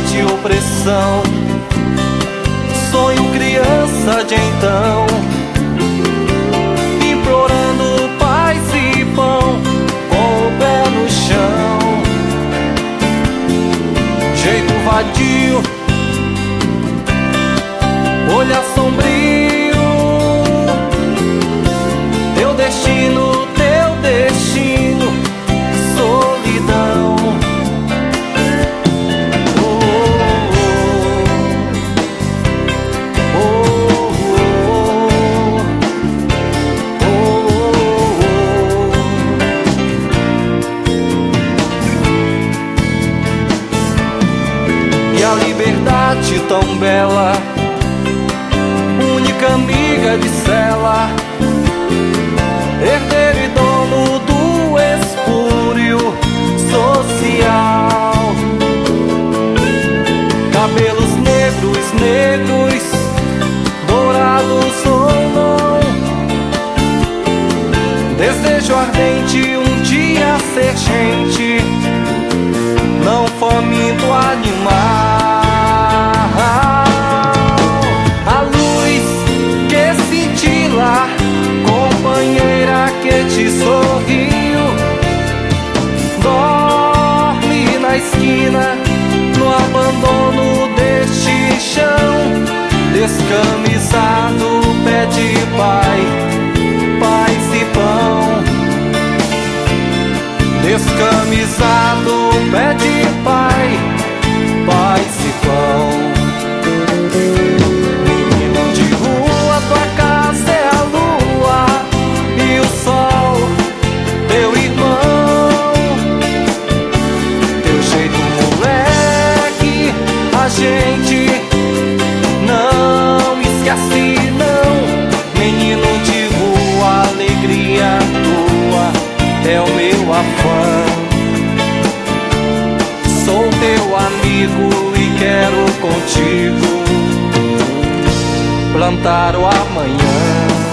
morte e opressão. Sonho criança de então, implorando paz e pão, com o pé no chão. Jeito vadio, olhar sombrio, teu destino, solidão. E a liberdade tão bela, única amiga de cela, herdeiro e dono do espúrio social. Cabelos negros, negros, dourados ou não, desejo ardente um dia ser gente, não faminto animal. A luz que cintila, companheira que te sorriu, dorme na esquina, no abandono deste chão. Descamisado pede paz e pão. Descamisado pede paz e pão. Menino de rua, tua casa é a lua e o sol, teu irmão. Teu jeito moleque, a gente não esquece não. Menino de rua, alegria tua é o meu afã. Sou teu amigo e quero contigo plantar o amanhã.